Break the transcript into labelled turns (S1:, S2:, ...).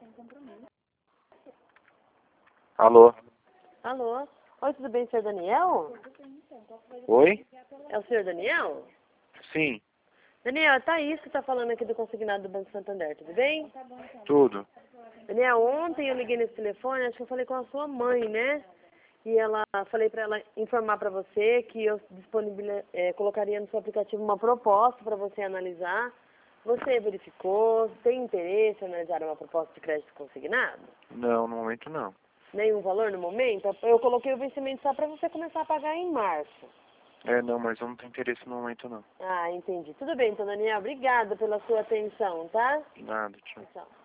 S1: Alô?
S2: Alô? Oi, tudo bem, senhor Daniel?
S1: Oi?
S2: É o senhor Daniel?
S1: Sim,
S2: Daniel, é Thaís que está falando aqui do consignado do Banco Santander, tudo bem?
S1: tudo.
S2: Daniel, ontem eu liguei nesse telefone, acho que eu falei com a sua mãe, né? E falei para ela informar para você que eu colocaria no seu aplicativo uma proposta para você analisar. Você verificou, tem interesse em analisar uma proposta de crédito consignado?
S1: Não, no momento não.
S2: Nenhum valor no momento? Eu coloquei o vencimento só para você começar a pagar em março.
S1: Não, mas eu não tenho interesse no momento não.
S2: Ah, entendi. Tudo bem, então, Daniel. Obrigada pela sua atenção, tá?
S1: Nada, tchau.
S2: Tchau.